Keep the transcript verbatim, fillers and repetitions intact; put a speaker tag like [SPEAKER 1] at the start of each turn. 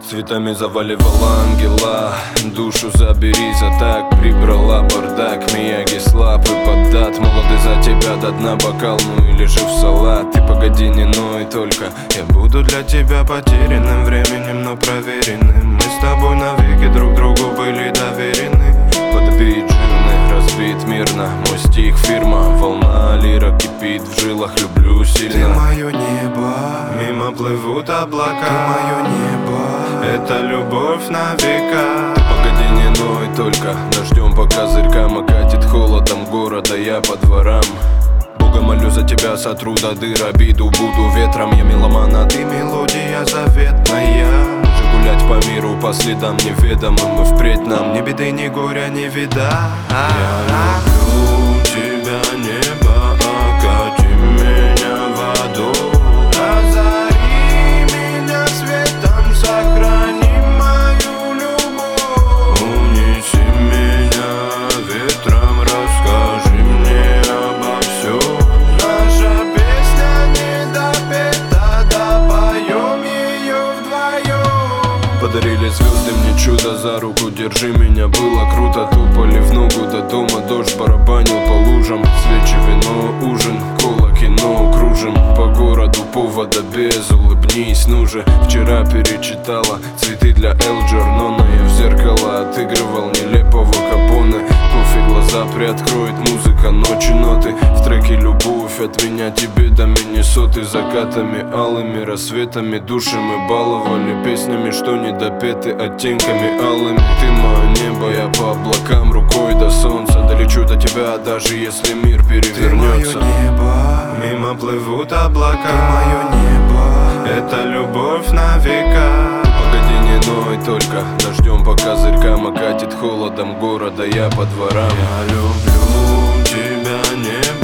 [SPEAKER 1] Цветами заваливала ангела, душу забери за так. Прибрала бардак, Мияги слаб и поддат. Молодый за тебя до дна бокал, ну или же в салат. Ты погоди, не ной только, я буду для тебя потерянным временем, но проверенным. Мы с тобой навеки друг другу были доверены. Подбить жирный, разбит мирно, мой стих фирма. Волна лира кипит в жилах, люблю сильно.
[SPEAKER 2] Ты мое небо,
[SPEAKER 1] мимо плывут облака.
[SPEAKER 2] ты мое небо,
[SPEAKER 1] это любовь на века. Погоди, не ной только, дождем по козырькам окатит холодом города я по дворам. Бога молю за тебя, сотру до дыр обиду, буду ветром. Я меломан, а ты мелодия заветная. Гулять по миру по следам неведомым, и впредь нам ни беды, ни горя не вида. Я люблю тебя, небо, окати меня водой. Озари меня светом, сохрани мою любовь. Унеси меня ветром, расскажи мне обо всем. Наша песня не допета, допоем ее вдвоем. Подарили звезды мне чудо, за руку держи меня, было круто. Тупали в ногу до дома, дождь барабанил по лужам. Свечи, вино, ужин, кола, кино, кружим по городу, повода без, улыбнись, ну же. Вчера перечитала цветы для Элджернона. Я в зеркало отыгрывал нелепого Капоне. Кофе глаза приоткроет, музыка, ночи, ноты. В треке любовь от меня тебе до Миннесоты. Закатами алыми, рассветами души мы баловали. Песнями, что недопеты, оттенками алыми. Ты мое небо, я по облакам, рукой до солнца. Долечу до тебя, даже если мир перевернется.
[SPEAKER 2] ты мое небо,
[SPEAKER 1] мимо плывут облака.
[SPEAKER 2] ты мое небо,
[SPEAKER 1] это любовь на века. Погоди, не ной только, дождем по козырькам окатит холодом города я по дворам. Я люблю тебя, небо.